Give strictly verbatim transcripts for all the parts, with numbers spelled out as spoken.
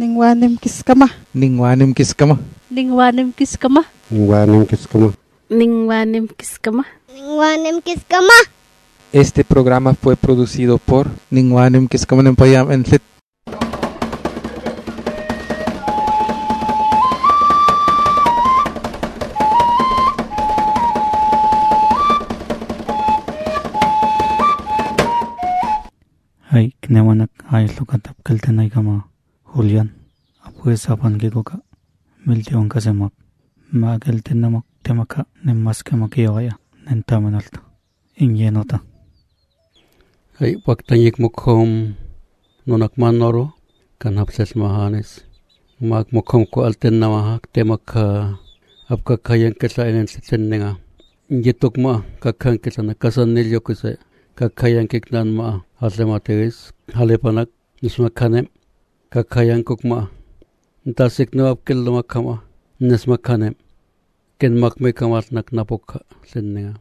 Ningwanim kiskama. Ningwanim kiskama. Ningwanim kiskama. Ningwanim kiskama. Ningwanim kiskama. Ningwanim kiskama. Este programa fue producido por Ningwanim Kiskama Nempayam en Fit. Hai knemanak ayat lo katap kaltenai kama Julian apu esapan ke koka milti onka semak ma kalten namak temaka nemmas kemak yawaya nenta manalta ingenota. Hai waktanyik mukhom nonak manoro kan hapses mahanes mak mukhom ko alten namahak temaka apka kayan kesa enen sitsenenga injetuk ma kakhan kesa na kasan nilyo kese kakhayan kiknan ma hasemateris halepanak nismakhanem kakhayan kokma ntasik no apkel makama nismakhanem ken makme kamat nak napokha sennenga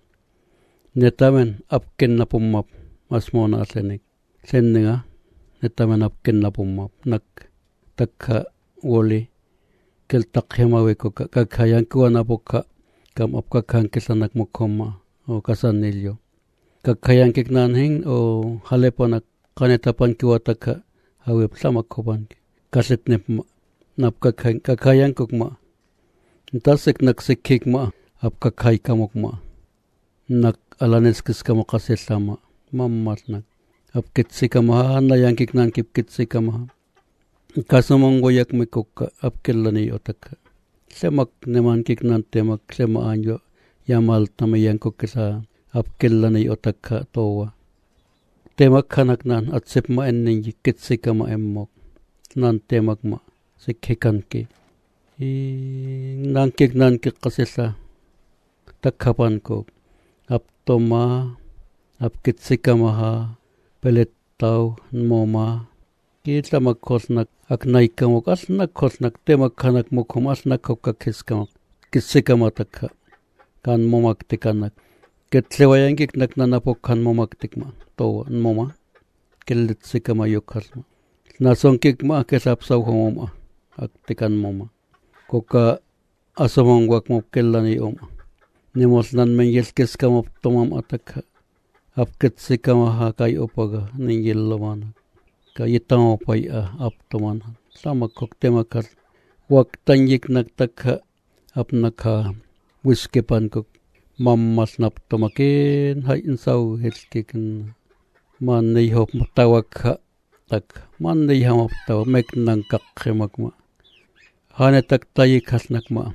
netamen apken napummap masmona senek sennenga netamen apken napummap nak takha woli kel takhemawe ko kakhayan ko napokha kam apka khan kesanak mukhoma o kasanilyo kakhayan kiknan hing o halepanak kanetapan kiwataka hawep samakhoban kasetnep nap kakhayan kakhayan kokma ntasik nak sikhikma ap kakhay kamokma nak alanes kiskama kasesama mammat nak ap kitsikama nayang kiknan kip kitsikama kasamongo yak mikokka ap kellani otaka semak neman kiknan temak sema anjo yamal tamayang kokkesa ap kellani otaka towa temak khanak nan atsep ma enning kitsikama emmok nan temak ma sikhikan ki i nan kiknan ki qasesa takhapan ko ap toma ap kitsikama ha pelettau moma kitlamak khosnak aknai kamok asnak khosnak temak khanak mukhom asnak khokka khiskam kitsikama takha kan momak tikanak ketlewayan kiknak nanapok kan momak tikma to moma kelitsikama yokharma nason kikma kesap saw homoma aktikan moma koka asomongwak mokellani oma nemosnan mengel keskama tomam atakha apketsikama ha kai opaga ningellomana kayitamo pai aptomana samak koktemakar waktanjik naktakha apnakha wiskepan kok mammas nap tomaken hai insau helkiken man nei hop tawakha tak man nei ham taw mek nang kakhemakma hane tak tayi khasnakma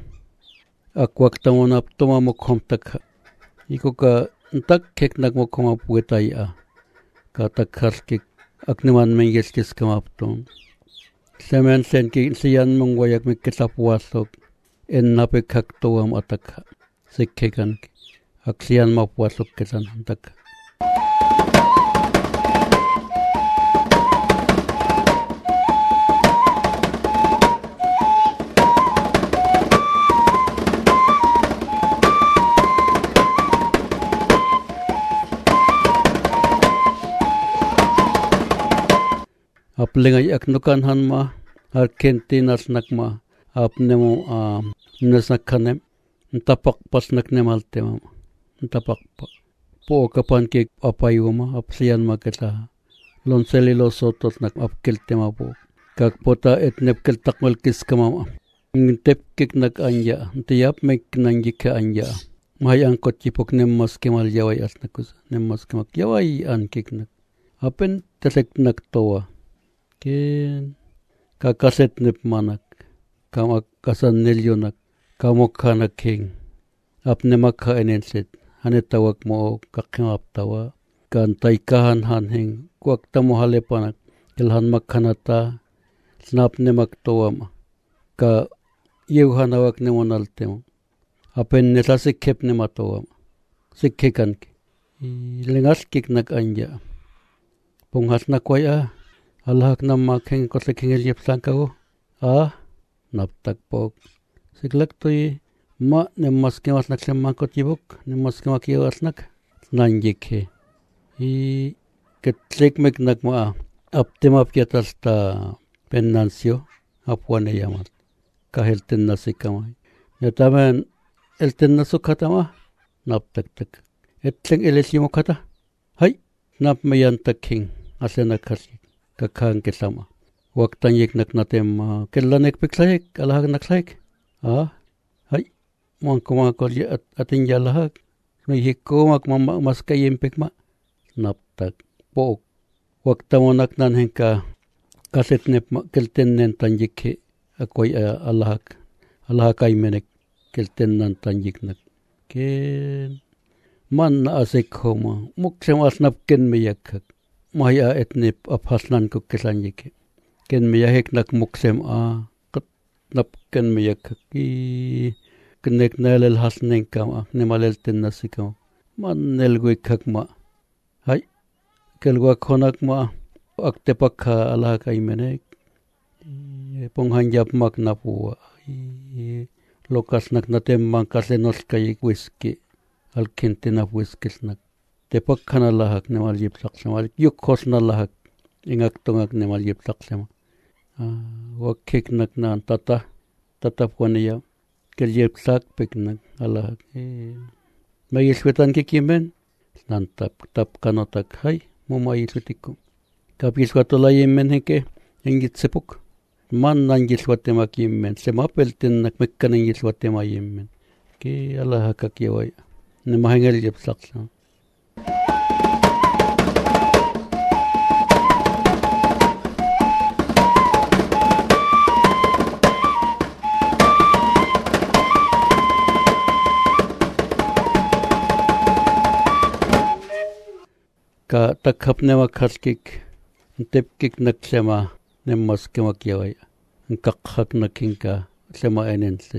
akwak tamona toma mokhom takha ikoka tak kheknak mokhom puetai a ka tak kharki akneman menges kes kamapton semen sen ki sian mongwayak miketap wasok en napekak towam atakha sikhekan aksian mapwasok kesan tak aplengai aknukan hanma arkentinas nakma apnemo nasakhanem tapak pasnak nemaltema tapak po kapan ke apayuma apsian maketa lonseli los sotos nak apkeltema po kak pota etnep kel takmal kiskama tep kik nak anja tiap mek nanjika anja mayang kotipok nemmas kemal jawai asnakus nemmas kemak jawai an kik nak apen tesek nak towa ken kakaset nep manak kamak kasan nelyonak kamokha king apne makha enenset hane tawak mo kakhap tawa kan taikahan han heng kwak tamo hale panak kelhan makhanata snapne maktowam ka yeuhanawak ne monaltem apen neta sikhep ne matowam sikhekan ki lengas kiknak anja ponghasna koya alhak nam makheng ko sekhengel yepsan kago a naptak pok siklak toy ma nemmas kemas nak semma ko tibuk nemmas kemak yewas nak nanjikhe i ketlek mek nak ma aptemap kiatasta penancio apuan yamat kahelten nasikama ya taman elten nasukatama nap tak tak etleng elesimo kata hai nap mayan taking asena kasi kakang kesama waktan yek nak natem kellanek piklaik alahag naklaik ah hai mon kuma ko atin jalahag may hikko mak mas kayem pekma nap tak po wakta monak nan henka kaset nep kelten nen tanjik akoy alahag alahag kay menek kelten nan tanjik nak ken man na asik homa muksem asnap ken meyak maya etnip aphasnan ko kesanjik ken meyahek nak muksem a kat nap ken meyak ki kenek nalel hasnen kam nemalel ten nasikam man nelgui kakma hai kelgwa khonak ma akte pakha ala kai menek ponghanjap mak napu lokas nak natem mang kasenos kai wiski alkentena wiskis nak te pakhana lahak nemal jip saksama yuk khosna lahak ingak tongak nemal jip saksama wakik nak nan tata tata poniya keljep sak peknak ala may iswetan kikimen nan tap tap kanotak hay mumay iswetiku kapis watolay men heke ingit sepuk man nangis watema kimen semapelten nak mekkan ingis watema yemen ke ala hakakiyaway ne mahengel jep saksa ka takhap nema khaskik tepkik naksema nemmas kemakiyaway kakhak nakinka sema enenset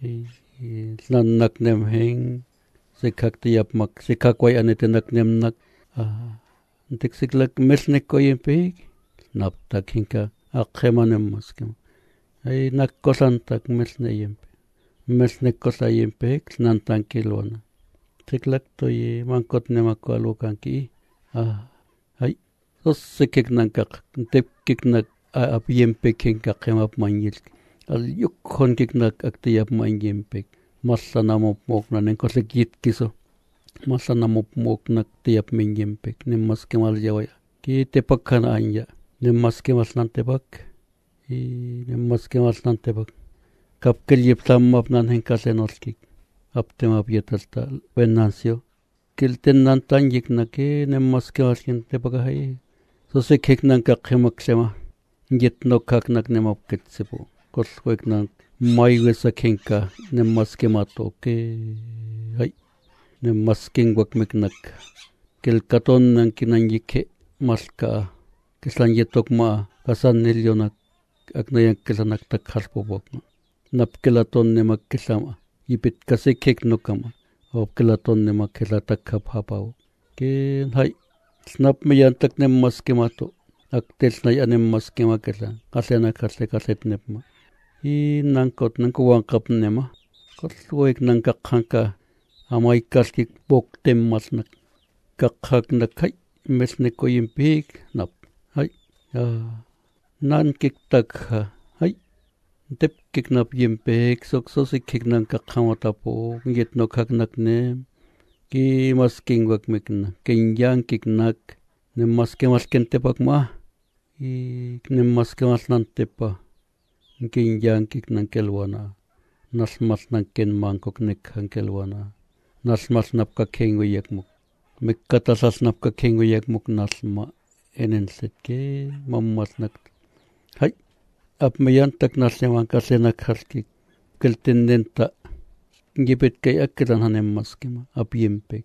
nan nak nemheng sikak tiap mak sikak way anete nak nem nak tiksiklak mesnek koyempik nap takinka akhema nemmas kem ay nakkosan tak mesne yempe mesnek kosa yempik nan tankilwana tiklak toy mangkot nemako alukanki ah hai sos sekek nankak tep kek nak ap yempe kenka kemap mangil al yuk kon kek nak aktiap mangempek masana mop mok nanen ko sekit kiso masana mop mok nak tiap mangempek nem mas kemal jawaya ki tepak kana anja nem mas kemal nan tepak i nem mas kemal nan tepak kap kelyep tamap nan hen kasenorski aptemap yetalta venancio kelten nan tanjik nake nemmas kemaskin tepagahay so se kek nan kakhemak sema jet no kak nak nemap ketsepo koswek nan mai wesa kenka nemmas kemato ke hay nemmas kengwak meknak kel katon nan kinanjike maska keslan jetok ma kasan nelyonak aknayak kesanak takharpobok nap kelaton nemak kesama ipit kase kek no kama of kelaton ne makela takhap hapau ke hai snap me yan tak ne maske mato aktel nai anem maske makela kasena kase kaset ne ma i nangkot nang ko wangkap ne ma kot loik nang kakhanka amai kaski bok tem masnak kakhak na khai mesne ko impik nap hai nan kik tak hai tep kik nap yempek sok so si kik nang kakhamata po ngit no khak nak ne ki masking wak mekna kenyang kik nak ne maske masken tepak ma i ne maske mas nan tepa kenyang kik nang kelwana nas mas nang ken mangkok nek hang kelwana nas mas nap ka kengu yakmuk mekkata sas nap ka kengu yakmuk nas ma enen set ke mammas nak hai ap mayan tak nasyawan kasena kharki keltendenta gipet kay akketan hanem maskema ap yempek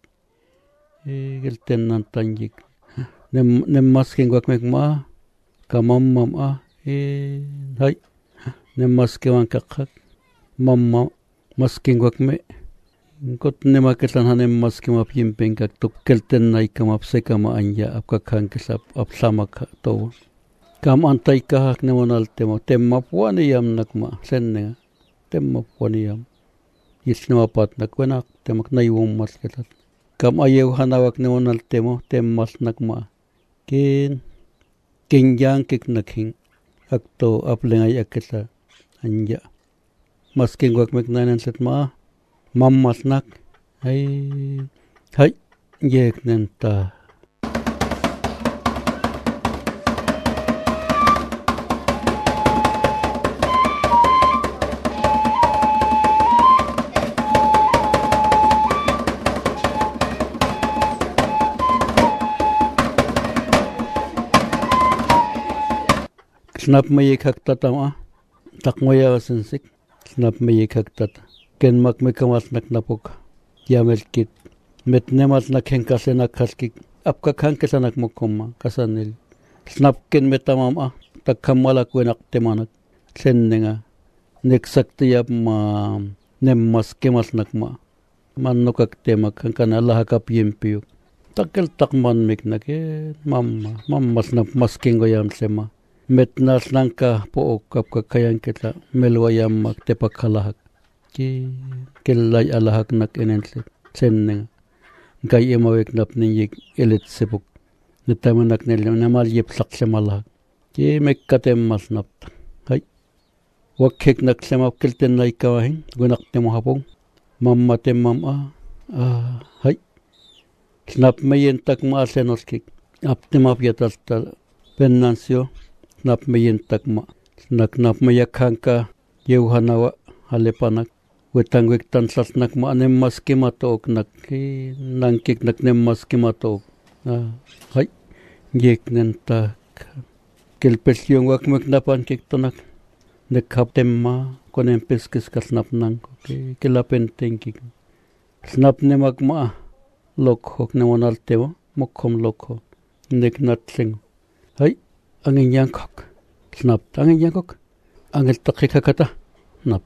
e keltennan tanjik nem nem masken gwak mekma kamam mam a e hai nem maskewan kakhak mamma masken gwak me kot nema ketan hanem maskema ap yempek kak tok kelten nai kamap sekama anja ap kakhan kesap ap sama to kam antai kahak ne monal temo temma puani yam nakma senne temma puani yam isnama pat nakwana temak naiwom masketat kam ayew hanawak ne monal temo temmas nakma ken kenjang kik nakhin akto aplengay akita anja masking wak meknanan set ma mammasnak ay hay yek nenta snap mayikak tatama takmoya wasansik snap mayikak tata ken mak mekamas nak napok yamelkit metnemas nak henkasenak kaskik apka kankesanak mokoma kasanil snap ken metamama takkamala kuenak temanak sennenga neksaktiap ma nemmas kemas nakma mannokak temak kankana lahakap yempiyuk takkel takman miknak e mamma mammas nak maskingo yam sema metnas nangka pook kapka kayan kita melwayam mak tepakalahak ki kellay alahak nak enense senneng gay emawek nap ninyik elit sepuk netamanak nel namal yep saksemalahak ki mekkatem mas nap hay wakhek nak semap kelten nay kawahin gunak temo hapong mamma temam a ah hay snap mayen tak ma senoskik aptemap yatastal pennansio nap mayin takma nak nap mayakhanka yeuhanawa halepanak wetang wek tansas nak ma nem maske matok nak nangkik nak nem maske matok ah hay yek nenta kelpesyong wak mek napan kik tonak nek haptemma konem peskes kasnap nang ke kelapen tengkik snap nemak ma lokhok nemonal tewa mokhom lokho nek natseng hay angin yangkok snap angin yangkok angin takikakata nap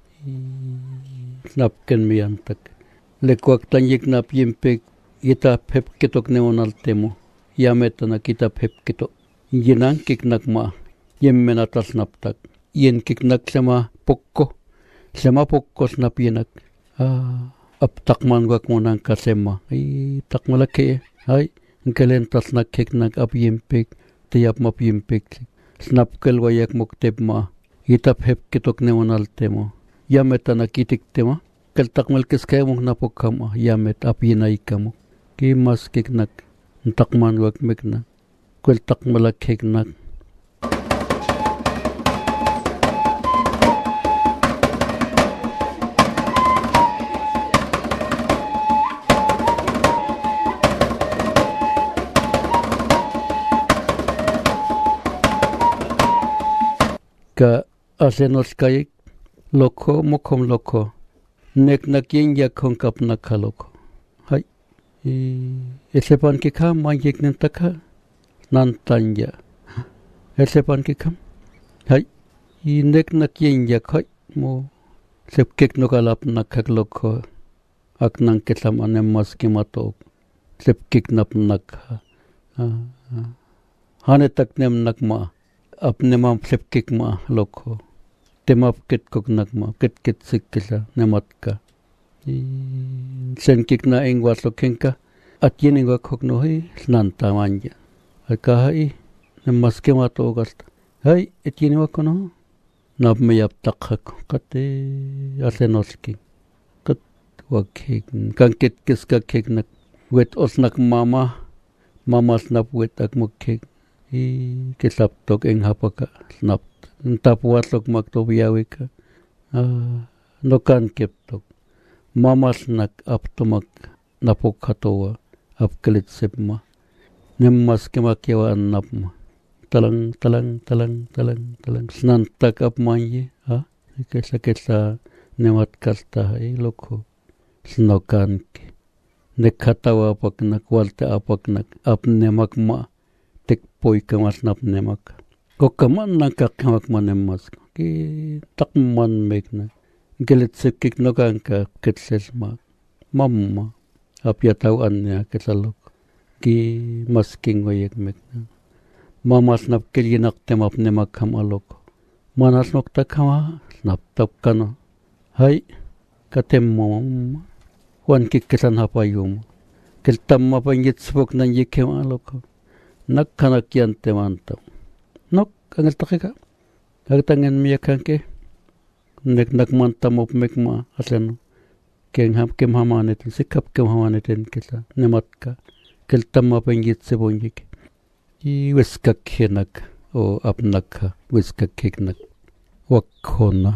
snap ken miyantak lekwak tanyik nap yimpek kita pep kitok neonal temo yametana kita pep kito yinan kiknak ma yemmenatas naptak yen kiknak sama pokko sama pokko snap yenak ah ap takman wak monang kasema ay takmalake ay ngelentas nak kiknak ap yimpek tiap map yimpek snap kel wayak mukteb ma itap hep kitok neonal temo yamet ana kitik tema kel takmal kes kay mong napokam yamet apinay kamo ki mas kiknak takman wak mekna kel takmal kiknak ka asenos kayik lokho mokhom lokho nek nakin yakhon kapna khaloko hay esepan ki kham mangik nen takha nan tanja esepan ki kham hay i nek nakin yakhoy mo sepkek nokalap nakhak lokho aknang ketam anem maski matok sepkek nap nakha hane tak nem nakma अपने माम flip kick मा लोखो तेमाप kit cook नक मा kit kit सिक किसा नमत का sen kick na engwas lokenka atyen engwa khokno hai snanta manja aka hai namaske mato gast hai etyen wa kono nab me yap takhak kate asenoski kat wakhe kan kit kiska khek nak wet osnak mama mama snap wet ak mukhe i kisap tok eng hapaka snap ntapuat lok mak to biawika nokan kep tok mamas nak aptomak napok khatowa apkelit sepma nemmas kemakewa annapma talang talang talang talang talang snan tak ap manye ha kesa kesa nemat kasta hai lokho snokan ke nekhatawa paknak walta apaknak apne makma tek poi kamas nap nemak kokaman nakak kamak manemmas ki takman mekna gelet sekik nokanka ketsesma mamma apya tau anya kesalok ki masking wayek mekna mamas nap kelinak temap nemak kam alok manas nok takama nap tap kano hai katem mom wan kik kesan hapayum keltam mapangit spok nan yekem alok nak kanak yan temantam nok angel takika Agtangan miyakanke nek nakmantamop mekma asano ken ham kem hamanetin sikap kem hamanetin kisa nematka keltamma pengit sebonjik i weskak henak o apnaka weskak keknak wakhona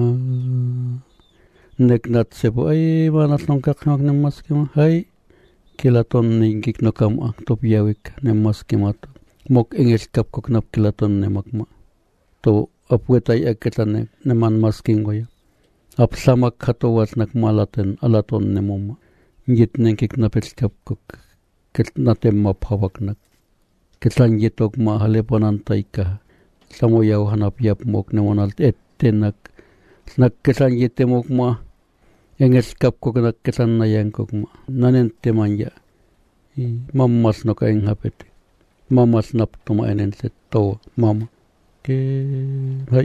nek nat sebo ay manat nongkak mak nemas kema hai kilaton ningik nokam ak topiawik nemas kemato mok engel kap koknap kilaton nemakma to apuetai aketane neman masking goya apsamak khato wasnak malaten alaton nemoma ngit nengkik napel kap kok ketnatem ma phawaknak ketlan yetok ma hale ponantaika samoyaw hanap yap mok nemonal ettenak snak ketlan yetemok ma engel kap kok nak ketlan nayang kok ma nanen temanya mammas no kaeng hapete mammas nap tuma enen set to mama ke hai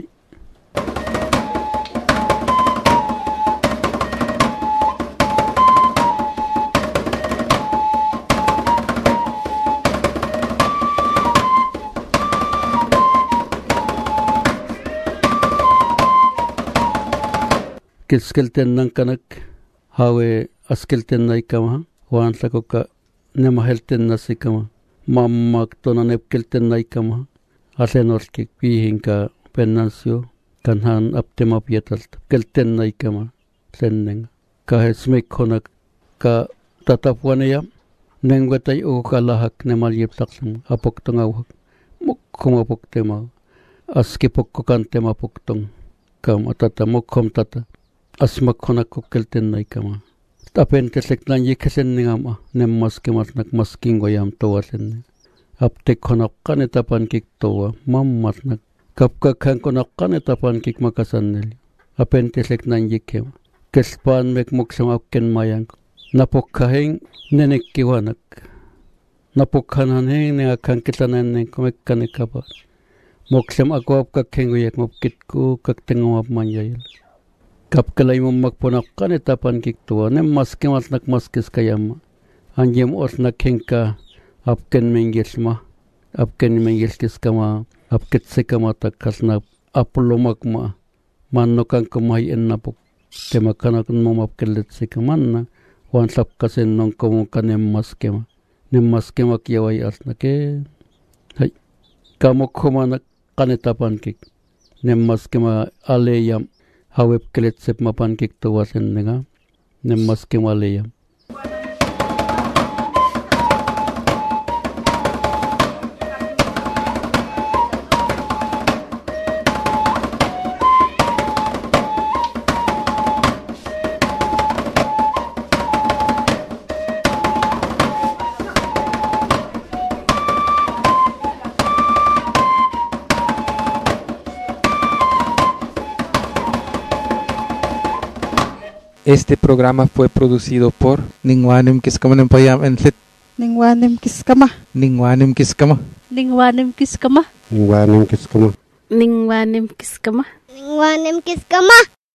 kiskelten nang kanak hawe askelten nai kama wan sakoka nemahelten nasikama mammak tonanep kelten nai kama asenorkik pihinka pennansio kanhan aptema pietalt kelten nai kama senneng kahesmek honak ka tatapwaneya nengwetai o kalahak nemal yepsaksum apok tongawak mukkom apok tema aski pokko kantema poktong kam atata mukkom tata asmak honak kelten nai kama tapen keseklan yekesen ningama nemmas kemas nak masking goyam towasen aptek honak kanetapan kik towa mammas nak kapka kan konak kanetapan kik makasanneli apen keseklan yekem kespan mek moksam akken mayang napokhaheng nenek kiwanak napokhanan heng ne akan kitanan ne komekkane kapa moksam akwap kakhengo yak mopkitku kaktengop manjayel kapkalay mo magpunak kanetapan kik towa nemmas kemas nak maskis kayam anjem os nakhengka apken mengesma apken mengelkis kama apket sekama takasna aplomak ma mannokan kumai ennapok temakana kun momapkelet sekamanna wan sapkasen non komo kanem maskema nem maskema kiawai asna ke hai kamo khomana kanetapan kik nem maskema aleyam hawep kelet sep mapan kik towasen nenga nem maskema aleyam. Este programa fue producido por Ningwanim Kiskama Payam and Lit Ningwanim Kiskama. Ningwanim Kiskama. Ningwanim Kiskama. Ningwanim Kiskama. Ningwanim Kiskama. Ningwanim Kiskama.